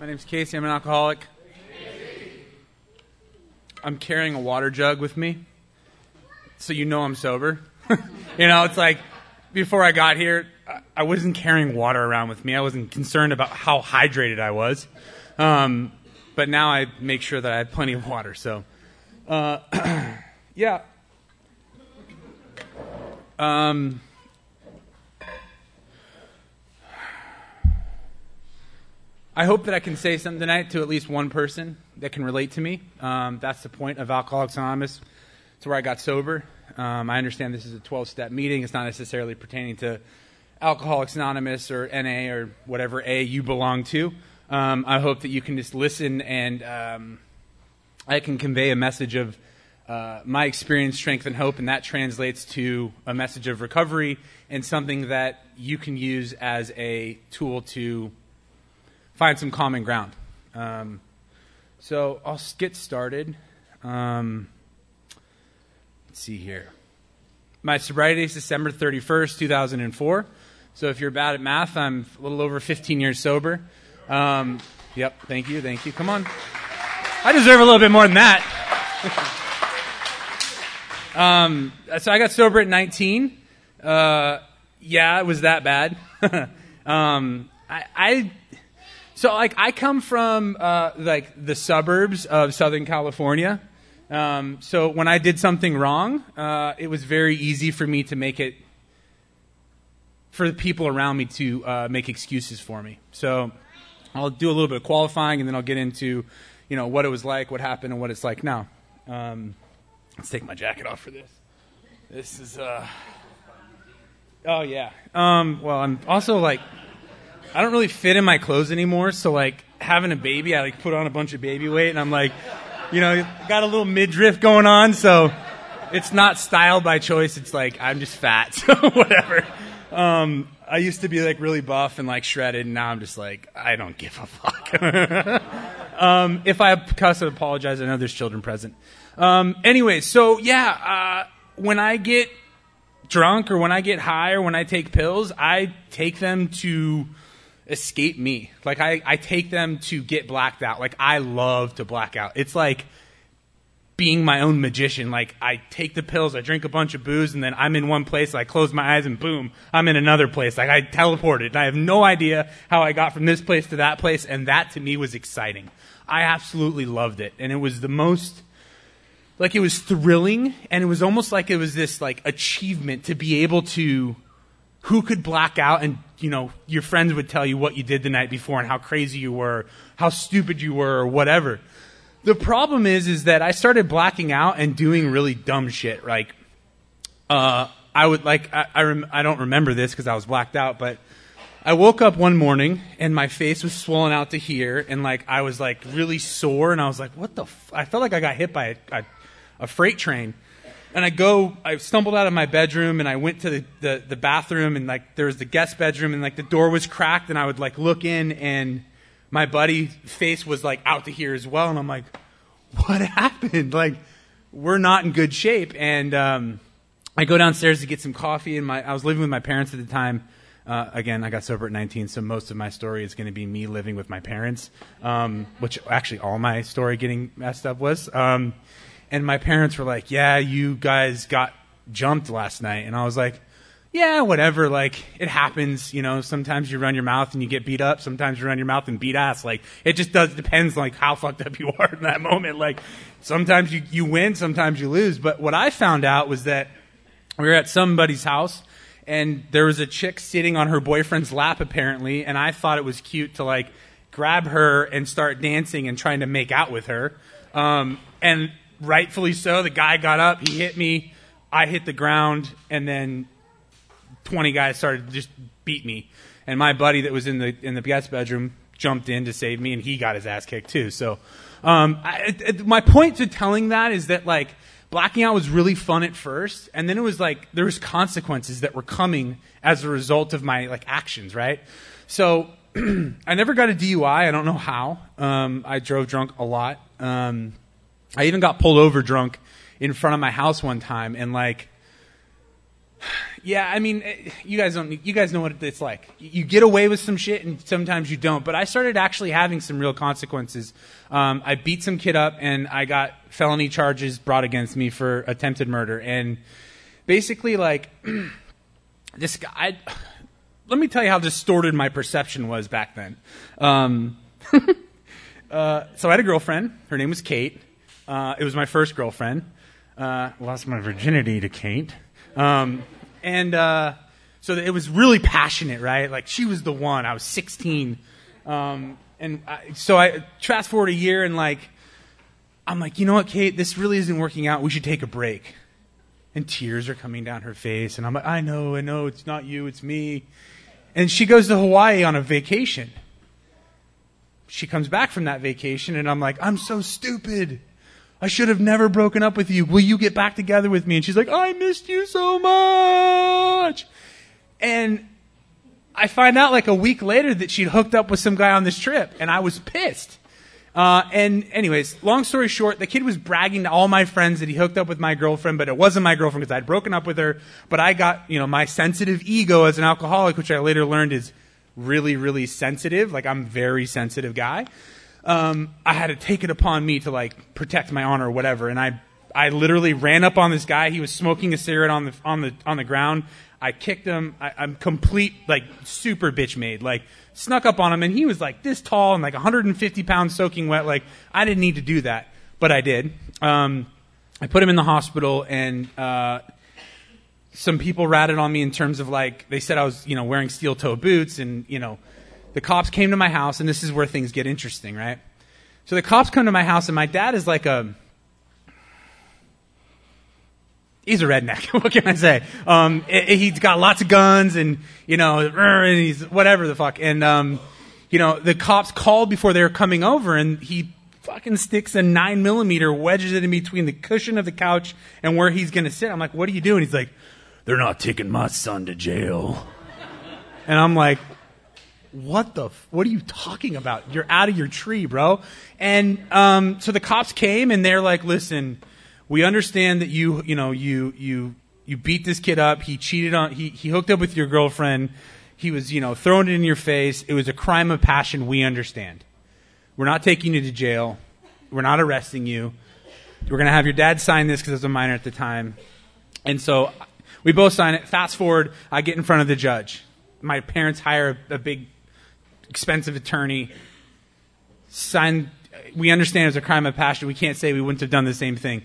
My name's Casey. I'm an alcoholic. I'm carrying a water jug with me, so you know I'm sober. It's like before I got here, I wasn't carrying water around with me. I wasn't concerned about how hydrated I was. But now I make sure that I have plenty of water. So, yeah. I hope that I can say something tonight to at least one person that can relate to me. That's the point of Alcoholics Anonymous. It's where I got sober. I understand this is a 12-step meeting. It's not necessarily pertaining to Alcoholics Anonymous or NA or whatever A you belong to. I hope that you can just listen and I can convey a message of my experience, strength, and hope, and that translates to a message of recovery and something that you can use as a tool to find some common ground. So I'll get started. Let's see here. My sobriety is December 31st, 2004. So if you're bad at math, I'm a little over 15 years sober. Yep, thank you. Come on. I deserve a little bit more than that. So I got sober at 19. Yeah, it was that bad. I come from the suburbs of Southern California. So when I did something wrong, it was very easy for me to make it, for the people around me to make excuses for me. So I'll do a little bit of qualifying, and then I'll get into, what it was like, what happened, and what it's like now. Let's take my jacket off for this. This is, oh yeah. Well, I'm also I don't really fit in my clothes anymore, so having a baby, I put on a bunch of baby weight, and I'm got a little midriff going on, so it's not style by choice. It's I'm just fat, so whatever. I used to be really buff and shredded, and now I'm just I don't give a fuck. If I cuss, I apologize. I know there's children present. Anyway, so yeah, when I get drunk or when I get high or when I take pills, I take them to escape me. I take them to get blacked out. I love to black out. It's being my own magician. I take the pills, I drink a bunch of booze, and then I'm in one place, I close my eyes, and boom, I'm in another place. I teleported. I have no idea how I got from this place to that place, and that to me was exciting. I absolutely loved it, and it was the most, it was thrilling, and it was almost it was this, achievement to be able to, who could black out and, your friends would tell you what you did the night before and how crazy you were, how stupid you were, or whatever. The problem is that I started blacking out and doing really dumb shit. I don't remember this because I was blacked out, but I woke up one morning and my face was swollen out to here, and I was really sore, and I was what the I felt like I got hit by a freight train. And I stumbled out of my bedroom, and I went to the bathroom, and there was the guest bedroom, and the door was cracked, and I would look in, and my buddy's face was out to here as well, and I'm what happened? We're not in good shape. And I go downstairs to get some coffee, and I was living with my parents at the time. Again, I got sober at 19, so most of my story is going to be me living with my parents, which actually all my story getting messed up was. And my parents were yeah, you guys got jumped last night. And I was yeah, whatever. It happens. Sometimes you run your mouth and you get beat up. Sometimes you run your mouth and beat ass. It just depends how fucked up you are in that moment. Sometimes you win, sometimes you lose. But what I found out was that we were at somebody's house, and there was a chick sitting on her boyfriend's lap apparently. And I thought it was cute to grab her and start dancing and trying to make out with her. And rightfully so, the guy got up, he hit me, I hit the ground, and then 20 guys started to just beat me. And my buddy that was in the guest bedroom jumped in to save me, and he got his ass kicked too. So my point to telling that is that blacking out was really fun at first, and then it was there was consequences that were coming as a result of my actions, right? So I never got a DUI. I don't know how. I drove drunk a lot. I even got pulled over drunk in front of my house one time, and Yeah, I mean, you guys know what it's like. You get away with some shit, and sometimes you don't. But I started actually having some real consequences. I beat some kid up, and I got felony charges brought against me for attempted murder. And basically, like, this guy. Let me tell you how distorted my perception was back then. So I had a girlfriend. Her name was Kate. It was my first girlfriend. Lost my virginity to Kate. So it was really passionate, right? Like, she was the one. I was 16. So I fast forward a year, and like, I'm like, you know what, Kate? This really isn't working out. We should take a break. And tears are coming down her face. And I'm like, I know. It's not you. It's me. And she goes to Hawaii on a vacation. She comes back from that vacation, and I'm like, I'm so stupid. I should have never broken up with you. Will you get back together with me? And she's like, I missed you so much. And I find out like a week later that she'd hooked up with some guy on this trip, and I was pissed. And anyways, long story short, the kid was bragging to all my friends that he hooked up with my girlfriend, but it wasn't my girlfriend because I'd broken up with her. But I got, my sensitive ego as an alcoholic, which I later learned is really, really sensitive. Like, I'm a very sensitive guy. I had to take it upon me to like protect my honor or whatever. And I literally ran up on this guy. He was smoking a cigarette on the ground. I kicked him. I'm complete, like, super bitch made. Like, snuck up on him, and he was like this tall and like 150 pounds soaking wet. Like, I didn't need to do that, but I did. I put him in the hospital, and some people ratted on me in terms of like, they said I was, wearing steel toe boots, and the cops came to my house, and this is where things get interesting, right? So the cops come to my house, and my dad is like he's a redneck. What can I say? He's got lots of guns, and and he's whatever the fuck. And the cops called before they were coming over, and he fucking sticks a 9mm, wedges it in between the cushion of the couch and where he's gonna sit. I'm like, what are you doing? He's like, they're not taking my son to jail. And I'm like, what are you talking about? You're out of your tree, bro. And so the cops came, and they're like, listen, we understand that you beat this kid up. He cheated on, he hooked up with your girlfriend. He was, throwing it in your face. It was a crime of passion. We understand. We're not taking you to jail. We're not arresting you. We're going to have your dad sign this because I was a minor at the time. And so we both sign it. Fast forward, I get in front of the judge. My parents hire a big, expensive attorney. Sign. We understand it was a crime of passion. We can't say we wouldn't have done the same thing.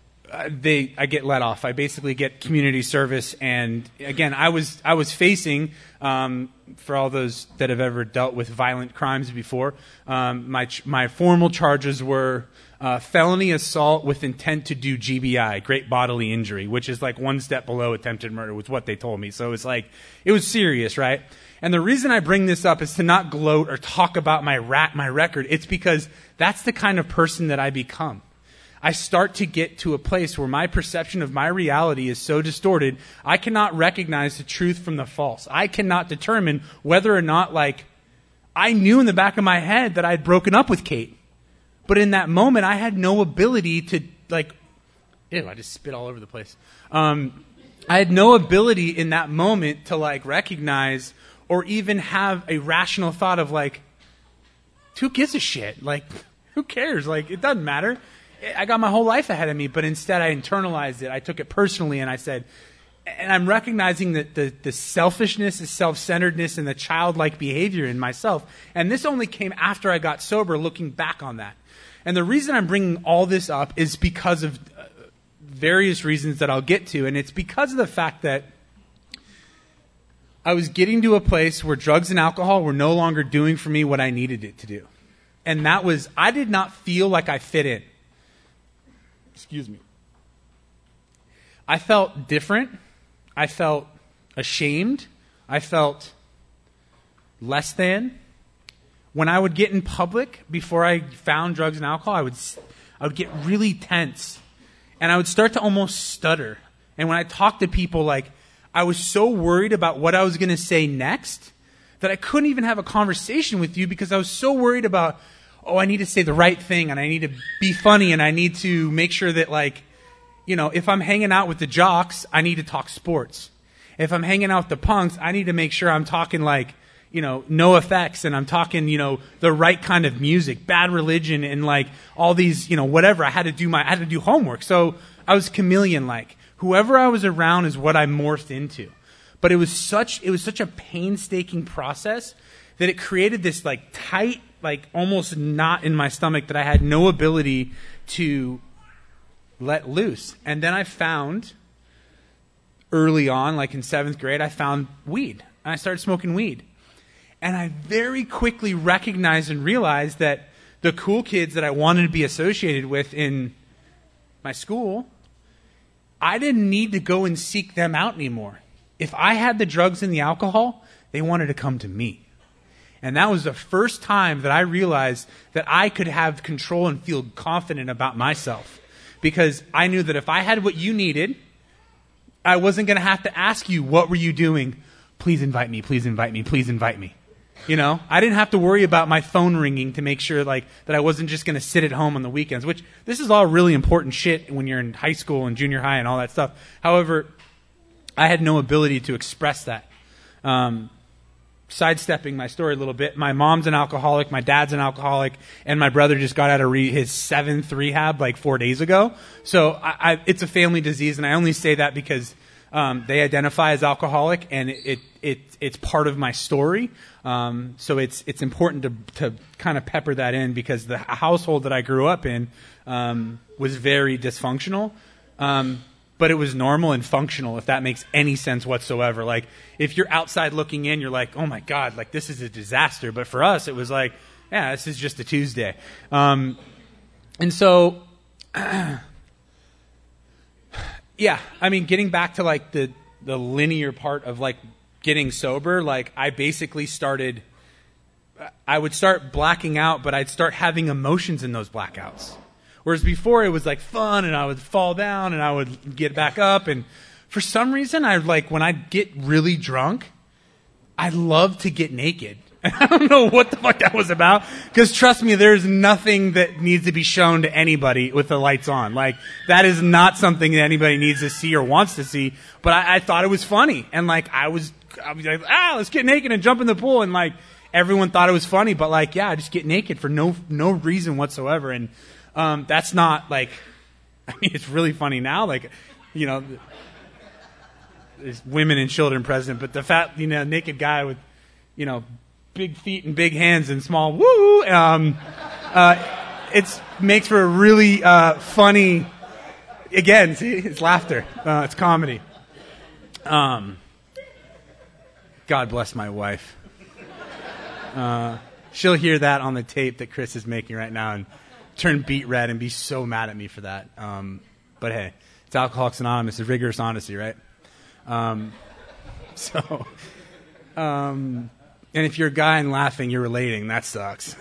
I get let off. I basically get community service, and again, I was facing, for all those that have ever dealt with violent crimes before, my formal charges were felony assault with intent to do GBI, great bodily injury, which is like one step below attempted murder, was what they told me. So it's like, it was serious, right? And the reason I bring this up is to not gloat or talk about my record. It's because that's the kind of person that I become. I start to get to a place where my perception of my reality is so distorted, I cannot recognize the truth from the false. I cannot determine whether or not, like, I knew in the back of my head that I had broken up with Kate. But in that moment, I had no ability to, like, ew, I just spit all over the place. I had no ability in that moment to, like, recognize or even have a rational thought of, like, who gives a shit? Like, who cares? Like, it doesn't matter. I got my whole life ahead of me, but instead I internalized it. I took it personally, and I said, and I'm recognizing that the selfishness, the self-centeredness, and the childlike behavior in myself. And this only came after I got sober, looking back on that. And the reason I'm bringing all this up is because of various reasons that I'll get to, and it's because of the fact that I was getting to a place where drugs and alcohol were no longer doing for me what I needed it to do. And that was, I did not feel like I fit in. Excuse me. I felt different. I felt ashamed. I felt less than. When I would get in public before I found drugs and alcohol, I would get really tense. And I would start to almost stutter. And when I talked to people, like, I was so worried about what I was going to say next that I couldn't even have a conversation with you because I was so worried about, oh, I need to say the right thing, and I need to be funny, and I need to make sure that, like, if I'm hanging out with the jocks, I need to talk sports. If I'm hanging out with the punks, I need to make sure I'm talking like, No Effects, and I'm talking, the right kind of music, Bad Religion, and like all these, whatever. I had to do homework. So I was chameleon-like. Whoever I was around is what I morphed into. But it was such a painstaking process that it created this like tight, like almost knot in my stomach that I had no ability to let loose. And then I found early on, like in 7th grade, I found weed. And I started smoking weed. And I very quickly recognized and realized that the cool kids that I wanted to be associated with in my school, I didn't need to go and seek them out anymore. If I had the drugs and the alcohol, they wanted to come to me. And that was the first time that I realized that I could have control and feel confident about myself. Because I knew that if I had what you needed, I wasn't going to have to ask you, what were you doing? Please invite me, please invite me, please invite me. I didn't have to worry about my phone ringing to make sure like that I wasn't just going to sit at home on the weekends, which this is all really important shit when you're in high school and junior high and all that stuff. However, I had no ability to express that. Sidestepping my story a little bit, my mom's an alcoholic, my dad's an alcoholic, and my brother just got out of his 7th rehab like 4 days ago. So it's a family disease, and I only say that because they identify as alcoholic, and it's part of my story. So it's important to kind of pepper that in, because the household that I grew up in was very dysfunctional. But it was normal and functional, if that makes any sense whatsoever. Like, if you're outside looking in, you're like, oh my God, like this is a disaster. But for us, it was like, yeah, this is just a Tuesday. And so, yeah, I mean, getting back to like the linear part of like getting sober, like I basically I would start blacking out, but I'd start having emotions in those blackouts. Whereas before it was like fun, and I would fall down and I would get back up. And for some reason, when I get really drunk, I love to get naked. And I don't know what the fuck that was about. Because trust me, there's nothing that needs to be shown to anybody with the lights on. Like, that is not something that anybody needs to see or wants to see. But I thought it was funny. And like, I was like, let's get naked and jump in the pool. And like, everyone thought it was funny. But like, yeah, just get naked for no reason whatsoever. And that's not like, I mean, it's really funny now, like, there's women and children present, but the fat, naked guy with, big feet and big hands and small woo, it makes for a really, funny, again, see, it's laughter, it's comedy. God bless my wife. She'll hear that on the tape that Chris is making right now and turn beet red and be so mad at me for that. But hey, it's Alcoholics Anonymous, it's rigorous honesty, right? And if you're a guy and laughing, you're relating. That sucks.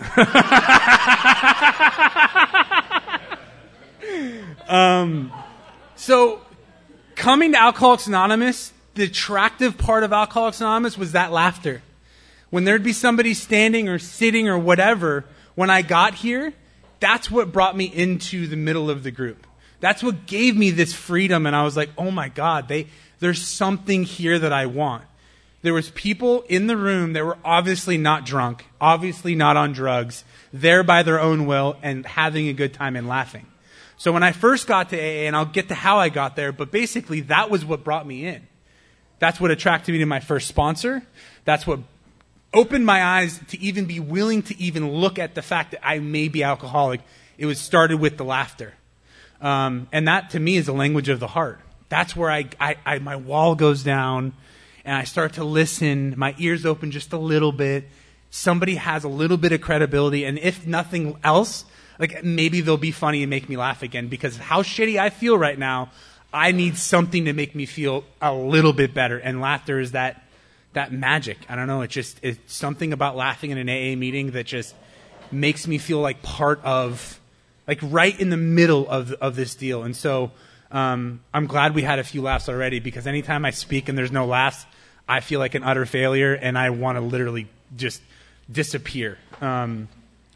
So coming to Alcoholics Anonymous, the attractive part of Alcoholics Anonymous was that laughter. When there'd be somebody standing or sitting or whatever, when I got here, that's what brought me into the middle of the group. That's what gave me this freedom. And I was like, oh my God, there's something here that I want. There was people in the room that were obviously not drunk, obviously not on drugs, there by their own will and having a good time and laughing. So when I first got to AA, and I'll get to how I got there, but basically that was what brought me in. That's what attracted me to my first sponsor. That's what opened my eyes to even be willing to even look at the fact that I may be alcoholic. It was started with the laughter. And that to me is a language of the heart. That's where I my wall goes down and I start to listen. My ears open just a little bit. Somebody has a little bit of credibility. And if nothing else, like maybe they'll be funny and make me laugh again, because how shitty I feel right now, I need something to make me feel a little bit better. And laughter is that magic. I don't know. It's something about laughing in an AA meeting that just makes me feel like part of, like right in the middle of this deal. And so, I'm glad we had a few laughs already, because anytime I speak and there's no laughs, I feel like an utter failure and I want to literally just disappear. And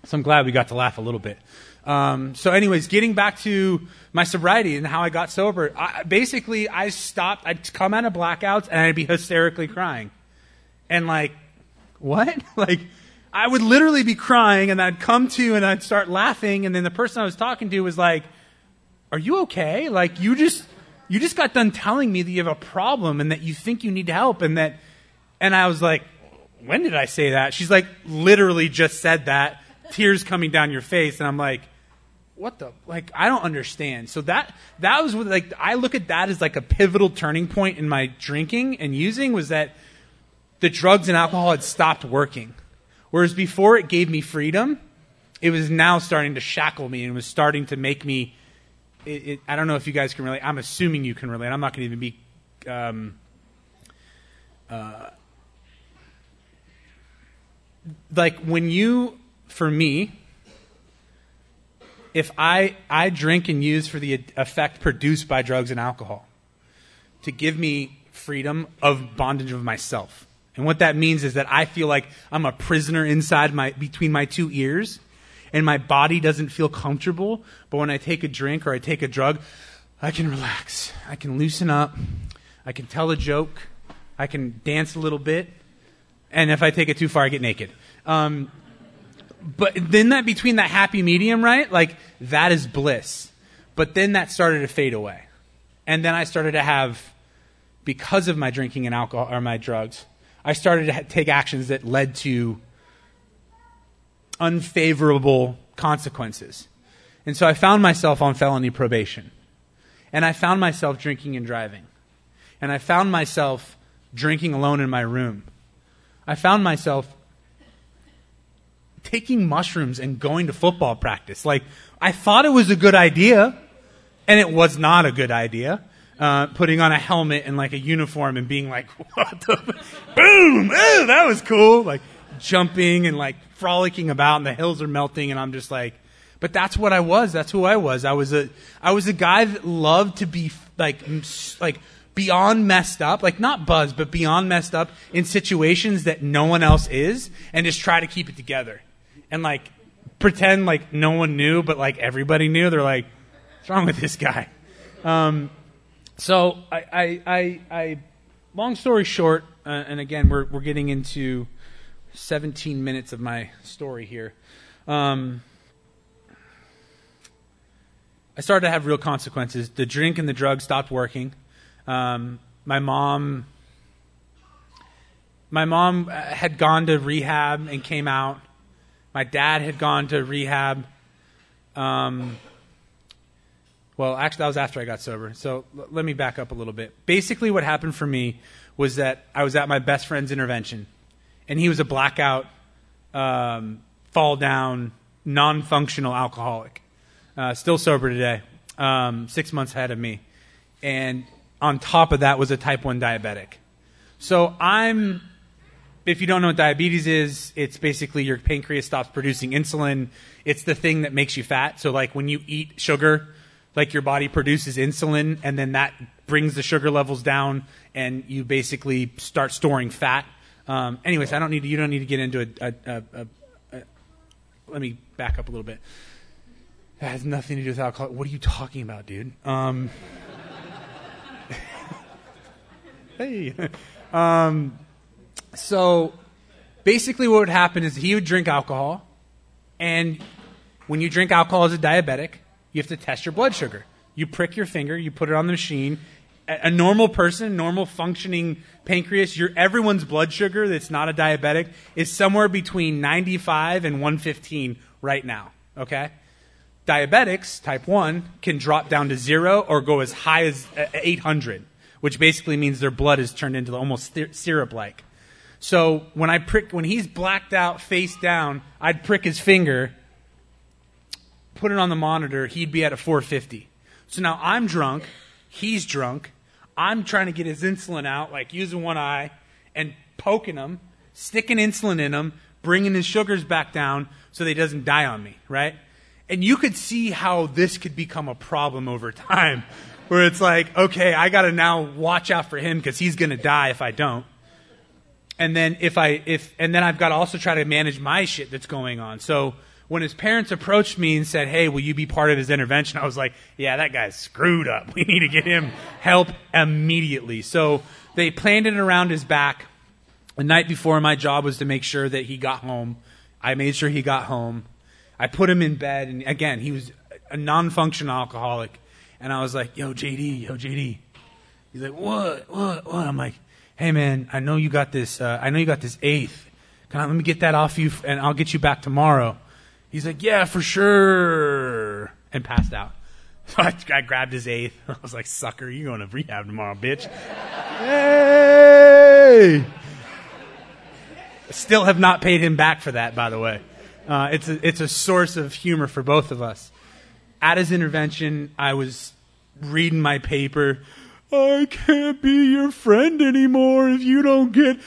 So I'm glad we got to laugh a little bit. So anyways, getting back to my sobriety and how I got sober, I stopped. I'd come out of blackouts and I'd be hysterically crying. And like, what? Like, I would literally be crying and I'd come to and I'd start laughing. And then the person I was talking to was like, are you okay? Like, you just got done telling me that you have a problem and that you think you need help. And I was like, when did I say that? She's like, literally just said that, tears coming down your face. And I'm like, what the, like, I don't understand. So that was what, like, I look at that as like a pivotal turning point in my drinking and using, was that the drugs and alcohol had stopped working. Whereas before it gave me freedom, it was now starting to shackle me and was starting to make me, I don't know if you guys can relate. I'm assuming you can relate. I'm not going to even be, like when you, for me, if I drink and use for the effect produced by drugs and alcohol to give me freedom of bondage of myself. And what that means is that I feel like I'm a prisoner between my two ears, and my body doesn't feel comfortable. But when I take a drink or I take a drug, I can relax. I can loosen up. I can tell a joke. I can dance a little bit. And if I take it too far, I get naked. But then that between that happy medium, right? Like, that is bliss. But then that started to fade away. And then I started to have, because of my drinking and alcohol or my drugs, I started to take actions that led to unfavorable consequences. And so I found myself on felony probation. And I found myself drinking and driving. And I found myself drinking alone in my room. I found myself taking mushrooms and going to football practice. Like, I thought it was a good idea, and it was not a good idea. Putting on a helmet and like a uniform and being like, what the, boom, ew, that was cool. Like jumping and like frolicking about and the hills are melting and I'm just like, but that's what I was. That's who I was. I was a guy that loved to be like beyond messed up, like not buzzed, but beyond messed up in situations that no one else is, and just try to keep it together and like pretend like no one knew, but like everybody knew. They're like, what's wrong with this guy? So I long story short, and again, we're getting into 17 minutes of my story here. I started to have real consequences. The drink and the drugs stopped working. My mom had gone to rehab and came out. My dad had gone to rehab. Well, actually, that was after I got sober. So let me back up a little bit. Basically, what happened for me was that I was at my best friend's intervention, and he was a blackout, fall down, non-functional alcoholic. Still sober today, 6 months ahead of me. And on top of that was a type 1 diabetic. So if you don't know what diabetes is, it's basically your pancreas stops producing insulin. It's the thing that makes you fat. So like when you eat sugar, like your body produces insulin, and then that brings the sugar levels down, and you basically start storing fat. Anyways, you don't need to get into let me back up a little bit. That has nothing to do with alcohol. What are you talking about, dude? Hey. So basically what would happen is he would drink alcohol, and when you drink alcohol as a diabetic, you have to test your blood sugar. You prick your finger, you put it on the machine. A normal person, normal functioning pancreas, everyone's blood sugar that's not a diabetic is somewhere between 95 and 115 right now, okay? Diabetics, type 1, can drop down to 0 or go as high as 800, which basically means their blood is turned into almost syrup-like. So when he's blacked out, face down, I'd prick his finger, put it on the monitor, he'd be at a 450. So now I'm drunk, he's drunk, I'm trying to get his insulin out, like using one eye and poking him, sticking insulin in him, bringing his sugars back down so that he doesn't die on me, right? And you could see how this could become a problem over time, where it's like, okay, I got to now watch out for him because he's going to die if I don't. And then and then I've got to also try to manage my shit that's going on. So when his parents approached me and said, hey, will you be part of his intervention? I was like, yeah, that guy's screwed up. We need to get him help immediately. So they planned it around his back. The night before, my job was to make sure that he got home. I made sure he got home. I put him in bed. And again, he was a non-functional alcoholic. And I was like, yo, JD. He's like, what? I'm like, hey, man, I know you got this eighth. Let me get that off you, and I'll get you back tomorrow. He's like, yeah, for sure, and passed out. So I grabbed his eighth. I was like, sucker, you're going to rehab tomorrow, bitch. Hey! Still have not paid him back for that, by the way. It's a source of humor for both of us. At his intervention, I was reading my paper. I can't be your friend anymore if you don't get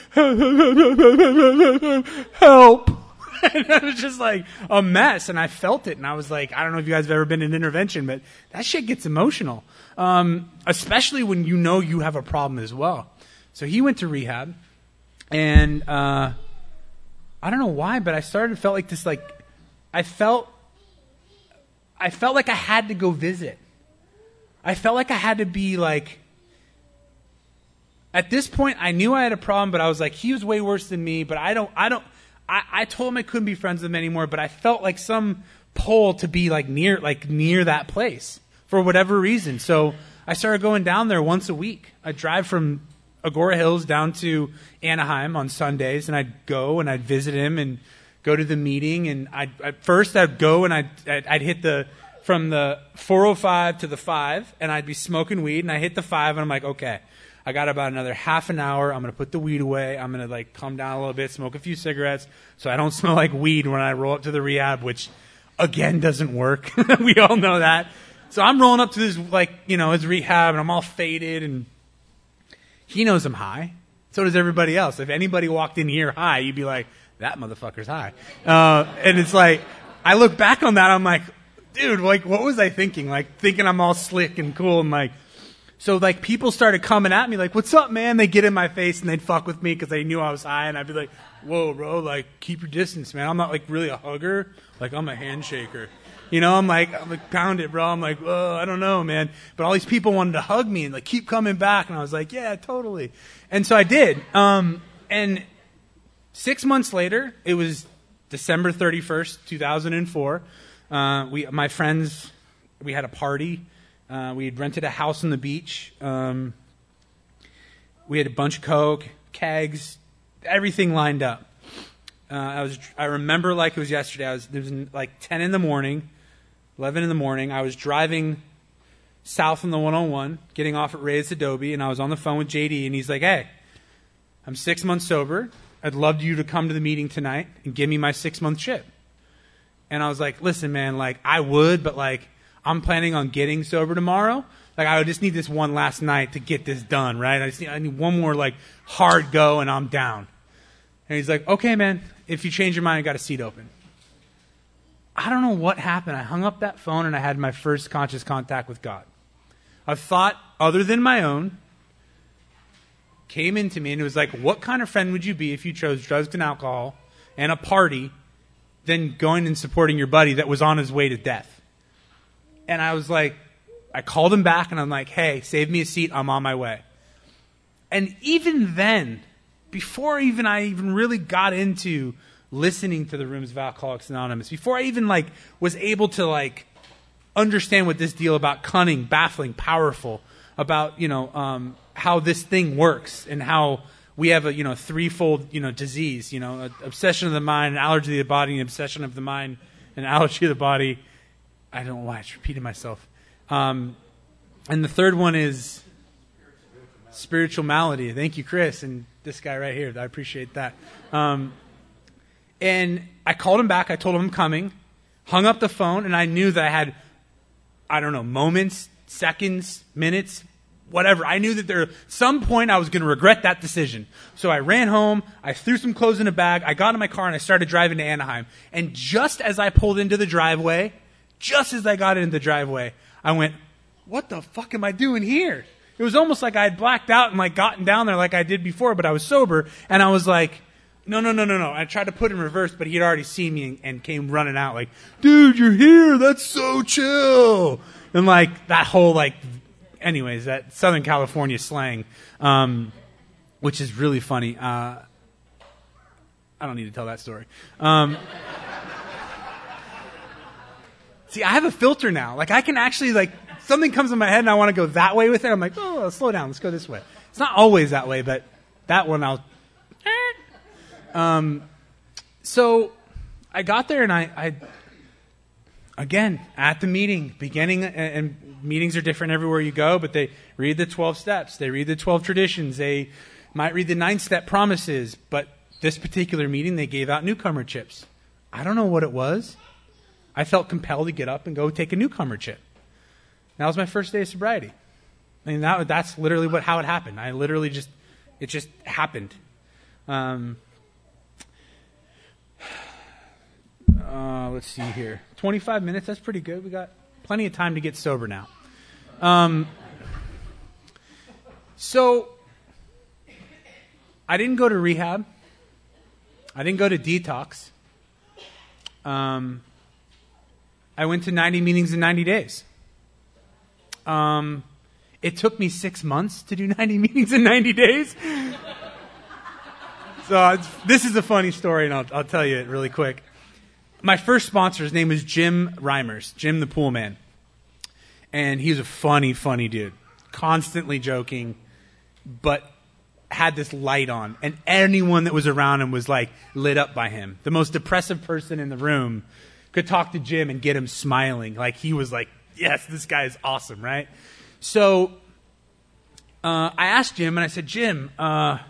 help. And it was just like a mess, and I felt it, and I was like, I don't know if you guys have ever been in intervention, but that shit gets emotional, especially when you know you have a problem as well. So he went to rehab, and I don't know why, but I felt like this, like, I felt like I had to go visit. I felt like I had to be like, at this point, I knew I had a problem, but I was like, he was way worse than me, but I told him I couldn't be friends with him anymore, but I felt like some pull to be like near that place for whatever reason. So I started going down there once a week. I'd drive from Agora Hills down to Anaheim on Sundays, and I'd go and I'd visit him and go to the meeting. And I'd go and I'd hit from the 405 to the 5, and I'd be smoking weed, and I hit the 5, and I'm like, okay, I got about another half an hour. I'm going to put the weed away. I'm going to like calm down a little bit, smoke a few cigarettes so I don't smell like weed when I roll up to the rehab, which again doesn't work. We all know that. So I'm rolling up to this, his rehab, and I'm all faded, and he knows I'm high. So does everybody else. If anybody walked in here high, you'd be like, that motherfucker's high. And it's like, I look back on that, I'm like, dude, like, what was I thinking? Like, thinking I'm all slick and cool, and like, so, like, people started coming at me, like, what's up, man? They get in my face, and they'd fuck with me because they knew I was high, and I'd be like, whoa, bro, like, keep your distance, man. I'm not, like, really a hugger. Like, I'm a handshaker. You know, I'm like, pound it, bro. I'm like, oh, I don't know, man. But all these people wanted to hug me and, like, keep coming back, and I was like, yeah, totally. And so I did. And 6 months later, it was December 31st, 2004. My friends, we had a party. We had rented a house on the beach. We had a bunch of Coke, kegs, everything lined up. I remember like it was yesterday. It was like 10 in the morning, 11 in the morning. I was driving south on the 101, getting off at Reyes Adobe, and I was on the phone with JD, and he's like, hey, I'm 6 months sober. I'd love you to come to the meeting tonight and give me my 6-month chip. And I was like, listen, man, like, I would, but like, I'm planning on getting sober tomorrow. Like, I just need this one last night to get this done, right? I need one more, like, hard go, and I'm down. And he's like, okay, man, if you change your mind, I got a seat open. I don't know what happened. I hung up that phone, and I had my first conscious contact with God. A thought other than my own came into me, and it was like, what kind of friend would you be if you chose drugs and alcohol and a party than going and supporting your buddy that was on his way to death? And I was like, I called him back, and I'm like, hey, save me a seat. I'm on my way. And even then, before I even really got into listening to the rooms of Alcoholics Anonymous, before I even like was able to like understand what this deal about cunning, baffling, powerful, about, how this thing works and how we have a, threefold, disease, obsession of the mind, an allergy of the body, an obsession of the mind, an allergy of the body. I don't know why I just repeated myself. And the third one is spiritual malady. Thank you, Chris, and this guy right here. I appreciate that. And I called him back. I told him I'm coming. Hung up the phone, and I knew that I had, moments, seconds, minutes, whatever. I knew that at some point I was going to regret that decision. So I ran home. I threw some clothes in a bag. I got in my car, and I started driving to Anaheim. And just as I pulled into the driveway, just as I got into the driveway, I went, what the fuck am I doing here? It was almost like I had blacked out and like gotten down there like I did before, but I was sober. And I was like, No. I tried to put it in reverse, but he had already seen me and came running out like, dude, you're here. That's so chill. And like that whole like, anyways, that Southern California slang, which is really funny. I don't need to tell that story. See, I have a filter now. Like I can actually like, something comes in my head and I want to go that way with it. I'm like, oh, slow down. Let's go this way. It's not always that way, but that one I'll. So I got there and I again, at the meeting, beginning, and meetings are different everywhere you go, but they read the 12 steps. They read the 12 traditions. They might read the 9-step promises, but this particular meeting, they gave out newcomer chips. I don't know what it was. I felt compelled to get up and go take a newcomer chip. That was my first day of sobriety. I mean, that's literally how it happened. It just happened. Let's see here. 25 minutes, that's pretty good. We got plenty of time to get sober now. So, I didn't go to rehab. I didn't go to detox. I went to 90 meetings in 90 days. It took me 6 months to do 90 meetings in 90 days. So this is a funny story, and I'll tell you it really quick. My first sponsor, his name was Jim Reimers, Jim the Pool Man. And he was a funny, funny dude. Constantly joking, but had this light on. And anyone that was around him was like lit up by him. The most depressive person in the room could talk to Jim and get him smiling. Like he was like, yes, this guy is awesome, right? So I asked Jim, and I said, Jim, hey, I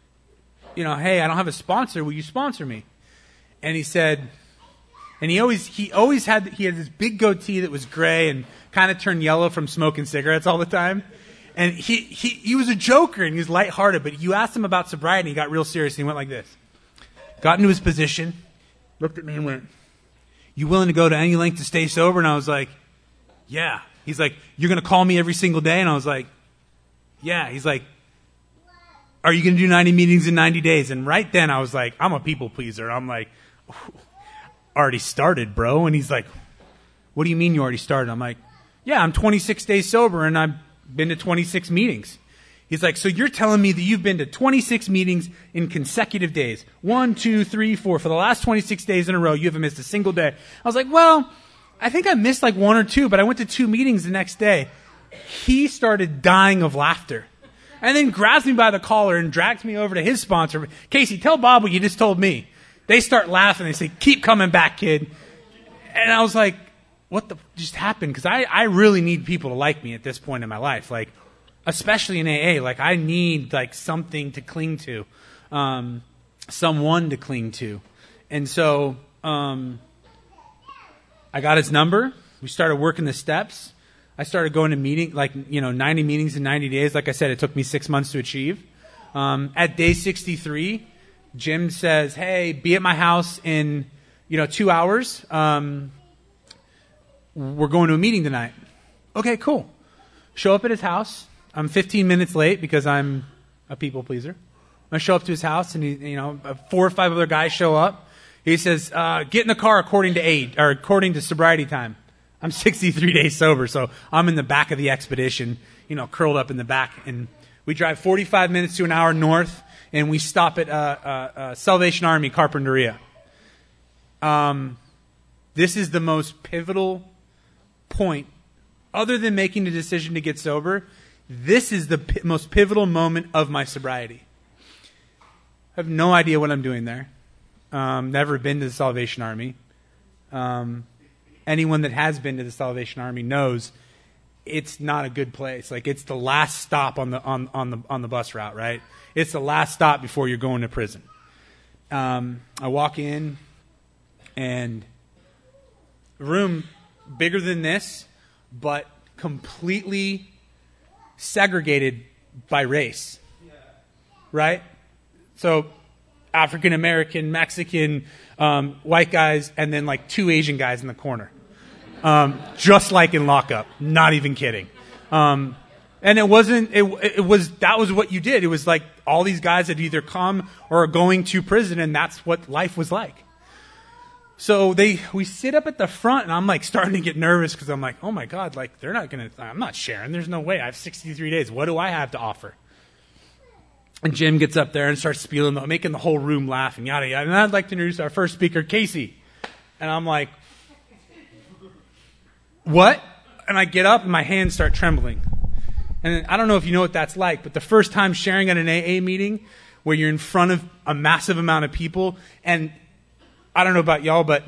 don't have a sponsor. Will you sponsor me? And he said... And he had this big goatee that was gray and kind of turned yellow from smoking cigarettes all the time. And he was a joker and he was lighthearted, but you asked him about sobriety and he got real serious and he went like this. Got into his position, looked at me and went, you willing to go to any length to stay sober? And I was like, yeah. He's like, you're going to call me every single day? And I was like, yeah. He's like, are you going to do 90 meetings in 90 days? And right then I was like, I'm a people pleaser. I'm like, already started, bro. And he's like, what do you mean you already started? I'm like, yeah, I'm 26 days sober and I've been to 26 meetings. He's like, so you're telling me that you've been to 26 meetings in consecutive days. 1, 2, 3, 4. For the last 26 days in a row, you haven't missed a single day. I was like, well, I think I missed like 1 or 2, but I went to 2 meetings the next day. He started dying of laughter. And then grabs me by the collar and drags me over to his sponsor. Casey, tell Bob what you just told me. They start laughing. They say, keep coming back, kid. And I was like, what the just happened? Because I really need people to like me at this point in my life. Like, especially in AA. Like, I need, like, something to cling to. Someone to cling to. And so, I got his number. We started working the steps. I started going to 90 meetings in 90 days. Like I said, it took me 6 months to achieve. At day 63... Jim says, hey, be at my house in, 2 hours. We're going to a meeting tonight. Okay, cool. Show up at his house. I'm 15 minutes late because I'm a people pleaser. I show up to his house and 4 or 5 other guys show up. He says, get in the car according to sobriety time. I'm 63 days sober, so I'm in the back of the expedition, curled up in the back. And we drive 45 minutes to an hour north. And we stop at Salvation Army Carpinteria. This is the most pivotal point. Other than making the decision to get sober, this is the most pivotal moment of my sobriety. I have no idea what I'm doing there. Never been to the Salvation Army. Anyone that has been to the Salvation Army knows it's not a good place. Like, it's the last stop on the bus route, right? It's the last stop before you're going to prison. I walk in, and a room bigger than this, but completely segregated by race, right? So African American, Mexican, white guys, and then like 2 Asian guys in the corner. Just like in lockup, not even kidding. And that was what you did. It was like all these guys had either come or are going to prison, and that's what life was like. So we sit up at the front, and I'm like starting to get nervous because I'm like, oh my God, like they're not going to, I'm not sharing. There's no way. I have 63 days. What do I have to offer? And Jim gets up there and starts spieling, making the whole room laugh and yada, yada. And I'd like to introduce our first speaker, Casey. And I'm like, what? And I get up and my hands start trembling. And I don't know if you know what that's like, but the first time sharing at an AA meeting where you're in front of a massive amount of people, and I don't know about y'all, but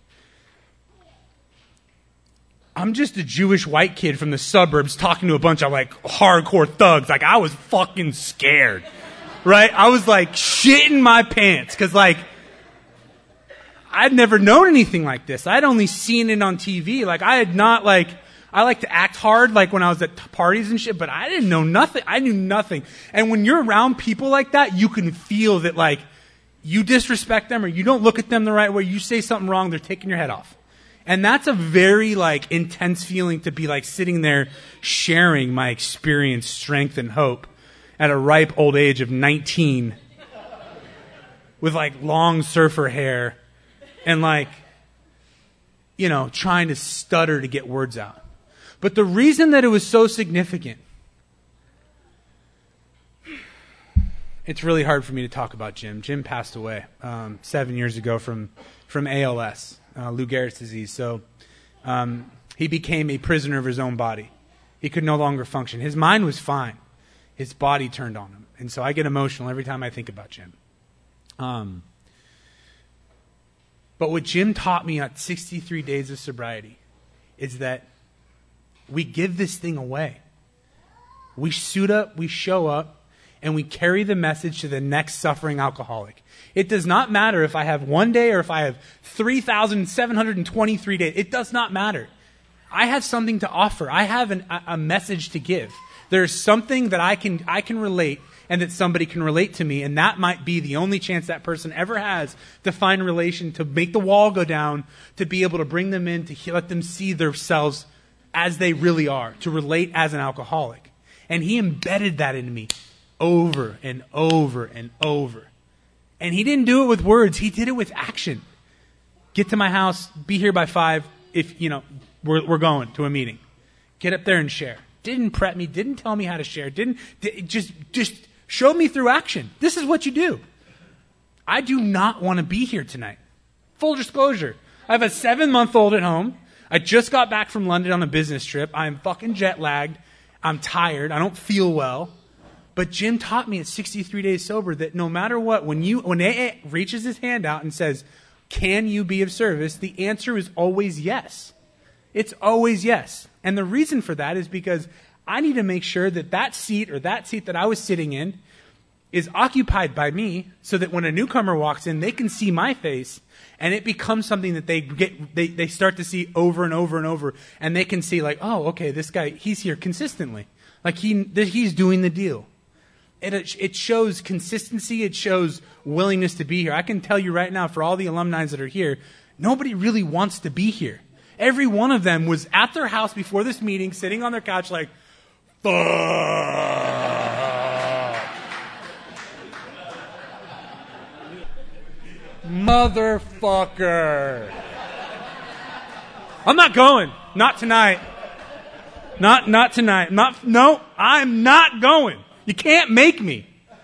I'm just a Jewish white kid from the suburbs talking to a bunch of like hardcore thugs. Like I was fucking scared, right? I was like shitting my pants because like I'd never known anything like this. I'd only seen it on TV. Like I had not like, I like to act hard like when I was at parties and shit, but I didn't know nothing. I knew nothing. And when you're around people like that, you can feel that like you disrespect them or you don't look at them the right way. You say something wrong, they're taking your head off. And that's a very like intense feeling to be like sitting there sharing my experience, strength, and hope at a ripe old age of 19 with like long surfer hair and like, you know, trying to stutter to get words out. But the reason that it was so significant, it's really hard for me to talk about Jim. Jim passed away 7 years ago from ALS, Lou Gehrig's disease. So he became a prisoner of his own body. He could no longer function. His mind was fine. His body turned on him. And so I get emotional every time I think about Jim. But what Jim taught me at 63 days of sobriety is that we give this thing away. We suit up, we show up, and we carry the message to the next suffering alcoholic. It does not matter if I have 1 day or if I have 3,723 days. It does not matter. I have something to offer. I have a message to give. There's something that I can relate and that somebody can relate to me, and that might be the only chance that person ever has to find relation, to make the wall go down, to be able to bring them in, to let them see themselves as they really are, to relate as an alcoholic. And he embedded that in me over and over and over. And he didn't do it with words. He did it with action. Get to my house, be here by 5 if, you know, we're going to a meeting. Get up there and share. Didn't prep me, didn't tell me how to share, just showed me through action. This is what you do. I do not want to be here tonight. Full disclosure. I have a 7-month-old at home. I just got back from London on a business trip. I'm fucking jet lagged. I'm tired. I don't feel well. But Jim taught me at 63 days sober that no matter what, when AA reaches his hand out and says, can you be of service? The answer is always yes. It's always yes. And the reason for that is because I need to make sure that that seat that I was sitting in is occupied by me so that when a newcomer walks in, they can see my face and it becomes something that they start to see over and over and over, and they can see like, oh, okay, this guy, he's here consistently. Like he's doing the deal. It shows consistency. It shows willingness to be here. I can tell you right now, for all the alumni that are here, nobody really wants to be here. Every one of them was at their house before this meeting, sitting on their couch like, fuck. Motherfucker. I'm not going. Not tonight. Not tonight. No, I'm not going. You can't make me.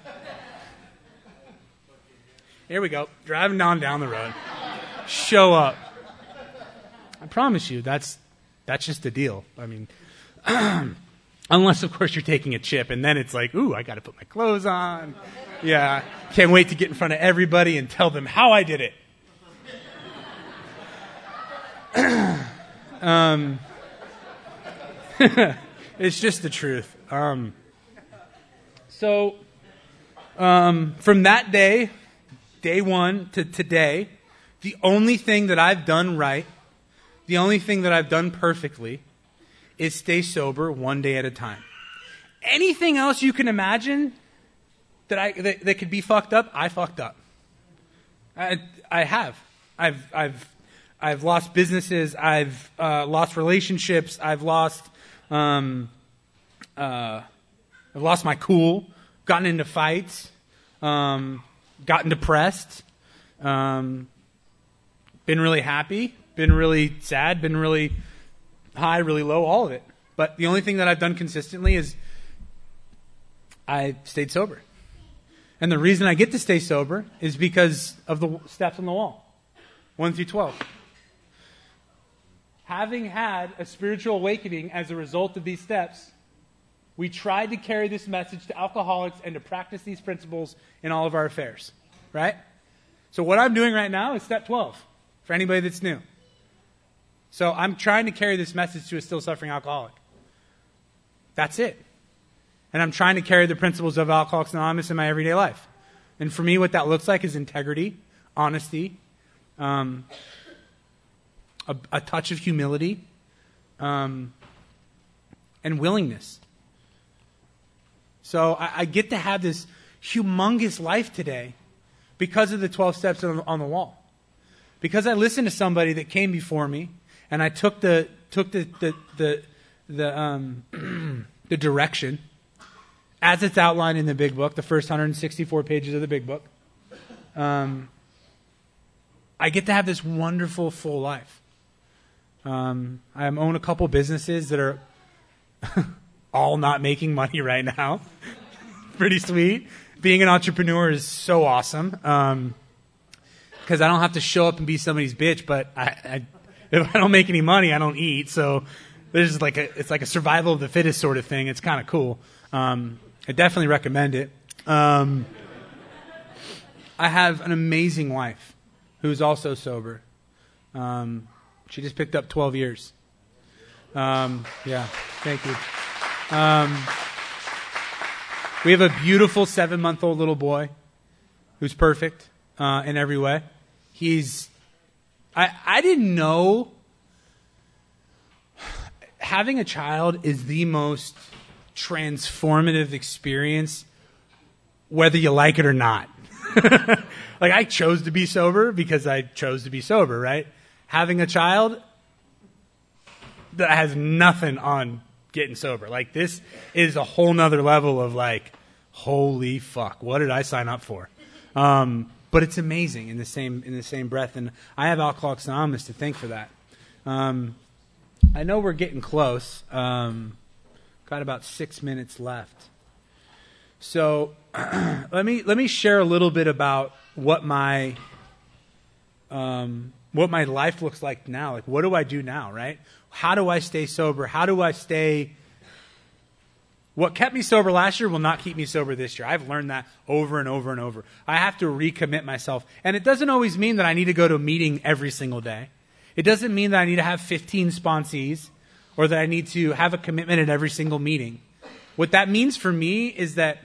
Here we go. Driving down the road. Show up. I promise you, that's just the deal. I mean, unless, of course, you're taking a chip, and then it's like, ooh, I got to put my clothes on. Yeah, can't wait to get in front of everybody and tell them how I did it. It's just the truth. So, from that day one to today, the only thing that I've done right, the only thing that I've done perfectly, is stay sober 1 day at a time. Anything else you can imagine that could be fucked up, I fucked up. I have. I've lost businesses. I've lost relationships. I've lost my cool. gotten into fights, gotten depressed, been really happy, been really sad, been really high, really low, all of it. But the only thing that I've done consistently is I stayed sober. And the reason I get to stay sober is because of the steps on the wall, 1 through 12. Having had a spiritual awakening as a result of these steps, we tried to carry this message to alcoholics and to practice these principles in all of our affairs, right? So what I'm doing right now is step 12 for anybody that's new. So I'm trying to carry this message to a still suffering alcoholic. That's it. And I'm trying to carry the principles of Alcoholics Anonymous in my everyday life. And for me, what that looks like is integrity, honesty, a touch of humility, and willingness. So I get to have this humongous life today because of the 12 steps on the wall. Because I listened to somebody that came before me, and I took the direction as it's outlined in the Big Book, the first 164 pages of the Big Book. I get to have this wonderful full life. I own a couple businesses that are all not making money right now. Pretty sweet. Being an entrepreneur is so awesome because I don't have to show up and be somebody's bitch. But if I don't make any money, I don't eat. So there's it's like a survival of the fittest sort of thing. It's kind of cool. I definitely recommend it. I have an amazing wife who's also sober. She just picked up 12 years. Yeah, thank you. We have a beautiful 7-month-old little boy who's perfect in every way. I didn't know having a child is the most transformative experience, whether you like it or not. Like, I chose to be sober because I chose to be sober, right? Having a child that has nothing on getting sober. Like, this is a whole nother level of like, holy fuck, what did I sign up for? But it's amazing in the same breath, and I have Alcoholics Anonymous to thank for that. I know we're getting close. Got about 6 minutes left. So let me share a little bit about what my life looks like now. Like, what do I do now, right? How do I stay sober? How do I stay... What kept me sober last year will not keep me sober this year. I've learned that over and over and over. I have to recommit myself. And it doesn't always mean that I need to go to a meeting every single day. It doesn't mean that I need to have 15 sponsees or that I need to have a commitment at every single meeting. What that means for me is that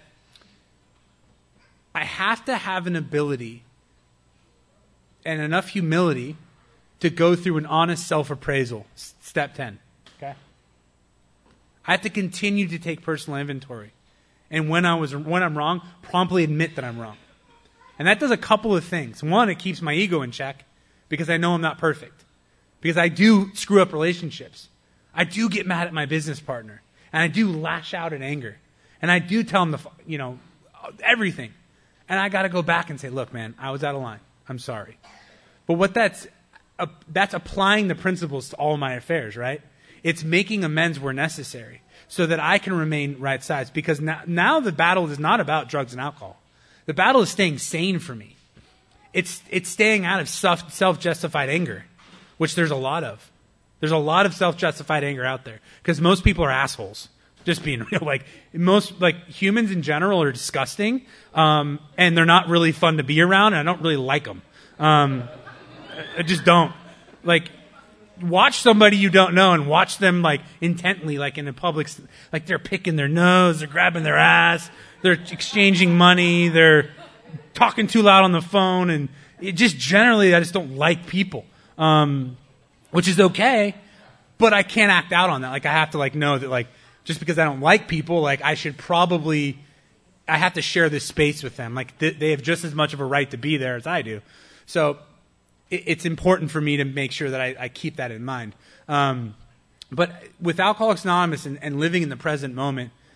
I have to have an ability and enough humility to go through an honest self-appraisal. Step 10. Okay? I have to continue to take personal inventory. And when I'm wrong, promptly admit that I'm wrong. And that does a couple of things. One, it keeps my ego in check because I know I'm not perfect. Because I do screw up relationships. I do get mad at my business partner. And I do lash out in anger. And I do tell them everything. And I got to go back and say, look, man, I was out of line. I'm sorry. But what that's applying the principles to all my affairs, right? It's making amends where necessary so that I can remain right sides. Because now the battle is not about drugs and alcohol. The battle is staying sane for me. It's staying out of self-justified anger, which there's a lot of. There's a lot of self-justified anger out there because most people are assholes. Just being real, humans in general are disgusting, and they're not really fun to be around, and I don't really like them. I just don't. Watch somebody you don't know and watch them intently, in a public, they're picking their nose, they're grabbing their ass, they're exchanging money, they're talking too loud on the phone, and I just don't like people. Which is okay, but I can't act out on that. I have to know that just because I don't like people, I have to share this space with them. They have just as much of a right to be there as I do. So it's important for me to make sure that I keep that in mind. But with Alcoholics Anonymous and living in the present moment,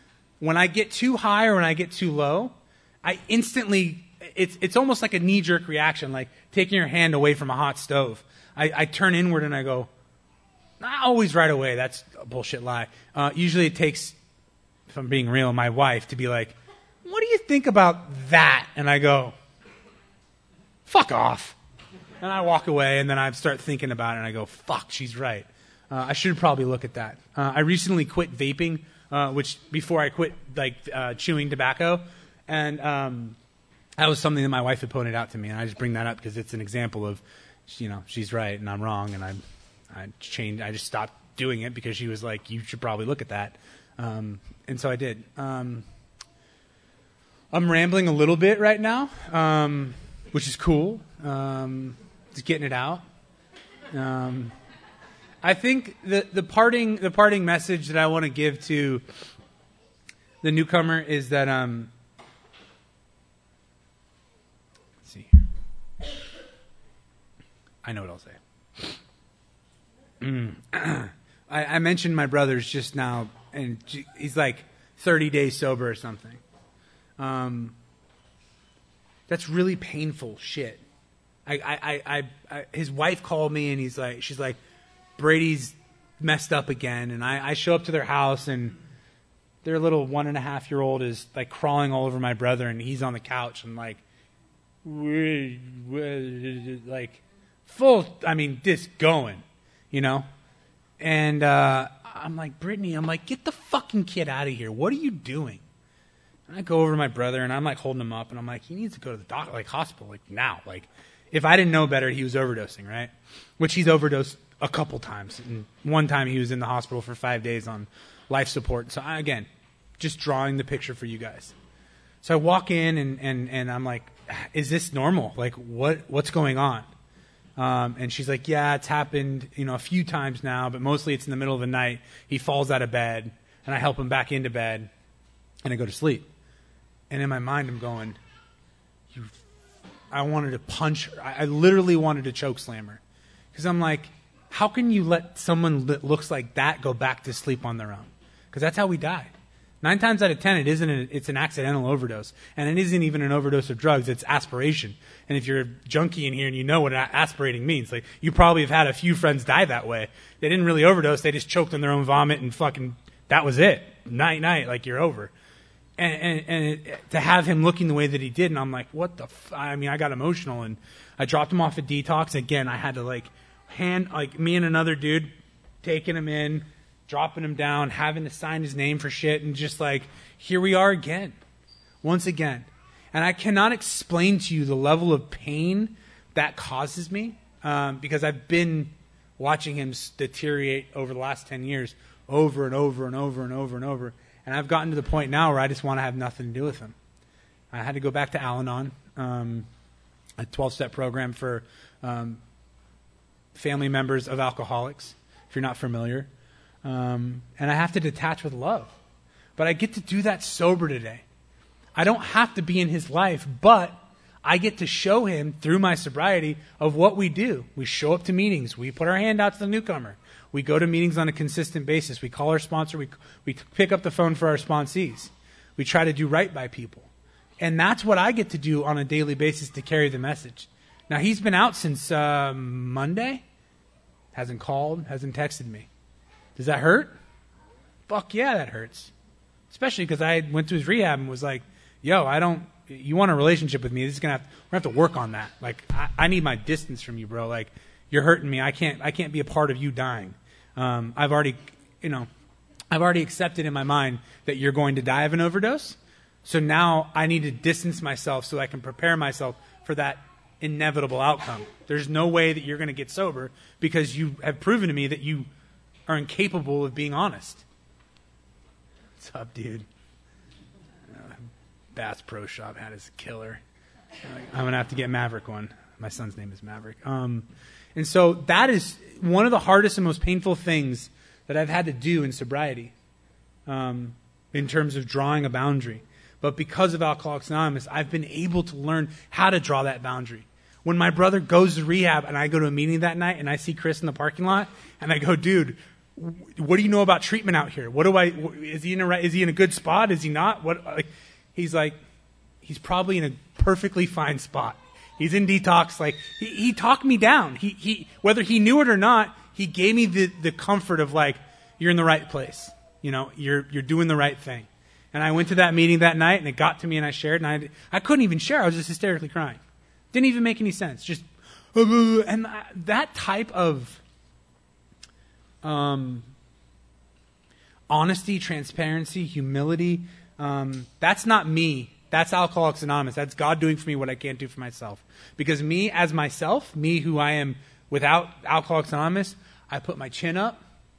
when I get too high or when I get too low, I instantly, it's almost like a knee-jerk reaction, like taking your hand away from a hot stove. I turn inward and I go, not always right away, that's a bullshit lie. Usually it takes, if I'm being real, my wife to be like, what do you think about that? And I go, fuck off. And I walk away, and then I start thinking about it, and I go, fuck, she's right. I should probably look at that. I recently quit vaping, which before I quit chewing tobacco, and that was something that my wife had pointed out to me, and I just bring that up because it's an example of, she's right and I'm wrong, and I just stopped doing it because she was like, you should probably look at that. And so I did. I'm rambling a little bit right now, which is cool. Just getting it out. I think the parting message that I want to give to the newcomer is that let's see here. I know what I'll say. I mentioned my brother's just now, and he's like 30 days sober or something. That's really painful shit. His wife called me and she's like, Brady's messed up again. And I show up to their house and their little 1.5-year-old is like crawling all over my brother and he's on the couch and like full, just going, And I'm like, Brittany, get the fucking kid out of here. What are you doing? And I go over to my brother and I'm like holding him up and I'm like, he needs to go to the doctor, hospital, now. If I didn't know better, he was overdosing, right? Which he's overdosed a couple times. And one time he was in the hospital for 5 days on life support. So again, just drawing the picture for you guys. So I walk in and I'm like, is this normal? What's going on? And she's like, yeah, it's happened, a few times now, but mostly it's in the middle of the night. He falls out of bed and I help him back into bed and I go to sleep. And in my mind, I'm going, I wanted to punch her. I literally wanted to choke slam her. Because I'm like, how can you let someone that looks like that go back to sleep on their own? Because that's how we die. 9 times out of 10, it's an accidental overdose. And it isn't even an overdose of drugs, it's aspiration. And if you're a junkie in here and you know what aspirating means, you probably have had a few friends die that way. They didn't really overdose, they just choked on their own vomit and fucking, that was it. Night, you're over. And to have him looking the way that he did, and I'm like, what the I got emotional, and I dropped him off at detox. Again, I had to me and another dude taking him in, dropping him down, having to sign his name for shit, and just here we are again, once again. And I cannot explain to you the level of pain that causes me, because I've been watching him deteriorate over the last 10 years, over and over and over and over and over. And I've gotten to the point now where I just want to have nothing to do with him. I had to go back to Al-Anon, a 12-step program for family members of alcoholics, if you're not familiar. And I have to detach with love. But I get to do that sober today. I don't have to be in his life, but I get to show him through my sobriety of what we do. We show up to meetings. We put our hand out to the newcomer. We go to meetings on a consistent basis. We call our sponsor. We pick up the phone for our sponsees. We try to do right by people. And that's what I get to do on a daily basis to carry the message. Now, he's been out since Monday. Hasn't called, hasn't texted me. Does that hurt? Fuck yeah, that hurts. Especially because I went to his rehab and was like, yo, you want a relationship with me, we're going to have to work on that. I need my distance from you, bro. You're hurting me. I can't be a part of you dying. I've already accepted in my mind that you're going to die of an overdose. So now I need to distance myself so I can prepare myself for that inevitable outcome. There's no way that you're going to get sober because you have proven to me that you are incapable of being honest. What's up, dude? Bass Pro Shop hat is a killer. I'm going to have to get Maverick one. My son's name is Maverick. And so that is one of the hardest and most painful things that I've had to do in sobriety, in terms of drawing a boundary. But because of Alcoholics Anonymous, I've been able to learn how to draw that boundary. When my brother goes to rehab and I go to a meeting that night and I see Chris in the parking lot and I go, dude, what do you know about treatment out here? Is he in a good spot? Is he not? He's like, he's probably in a perfectly fine spot. He's in detox. Like, he talked me down. He whether he knew it or not, he gave me the comfort of like, you're in the right place. You know, you're doing the right thing. And I went to that meeting that night, and it got to me, and I shared, and I couldn't even share. I was just hysterically crying. Didn't even make any sense. Just, and that type of honesty, transparency, humility, that's not me. That's Alcoholics Anonymous. That's God doing for me what I can't do for myself. Because me as myself, me who I am without Alcoholics Anonymous, I put my chin up.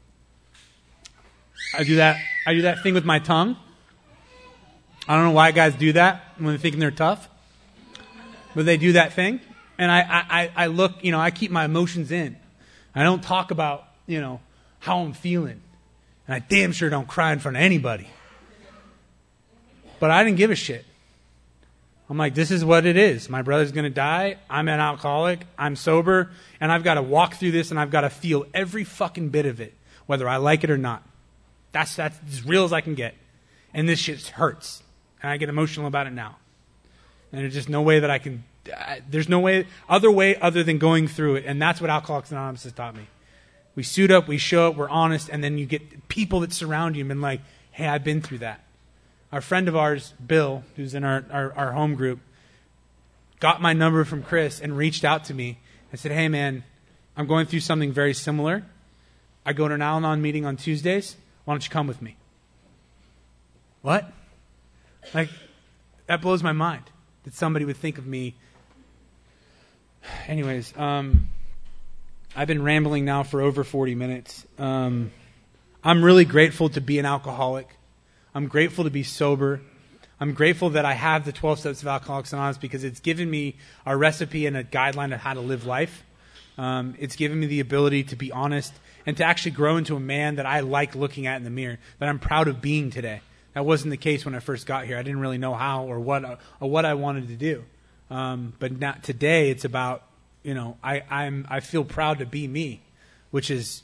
I do that thing with my tongue. I don't know why guys do that when they're thinking they're tough. But they do that thing. And I look, I keep my emotions in. I don't talk about, how I'm feeling. And I damn sure don't cry in front of anybody. But I didn't give a shit. I'm like, this is what it is. My brother's going to die. I'm an alcoholic. I'm sober. And I've got to walk through this, and I've got to feel every fucking bit of it, whether I like it or not. That's as real as I can get. And this shit hurts. And I get emotional about it now. And there's just no way that I can, there's no way other than going through it. And that's what Alcoholics Anonymous has taught me. We suit up, we show up, we're honest, and then you get people that surround you and like, hey, I've been through that. Our friend of ours, Bill, who's in our home group, got my number from Chris and reached out to me and said, hey man, I'm going through something very similar. I go to an Al-Anon meeting on Tuesdays. Why don't you come with me? What? Like, that blows my mind that somebody would think of me. Anyways, I've been rambling now for over 40 minutes. I'm really grateful to be an alcoholic. I'm grateful to be sober. I'm grateful that I have the 12 steps of Alcoholics Anonymous because it's given me a recipe and a guideline of how to live life. It's given me the ability to be honest and to actually grow into a man that I like looking at in the mirror, that I'm proud of being today. That wasn't the case when I first got here. I didn't really know how or what I wanted to do. But now, today it's about, I feel proud to be me, which is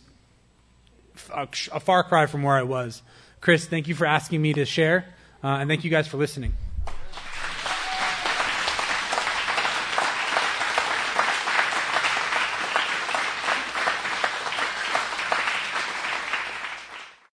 a far cry from where I was. Chris, thank you for asking me to share, and thank you guys for listening.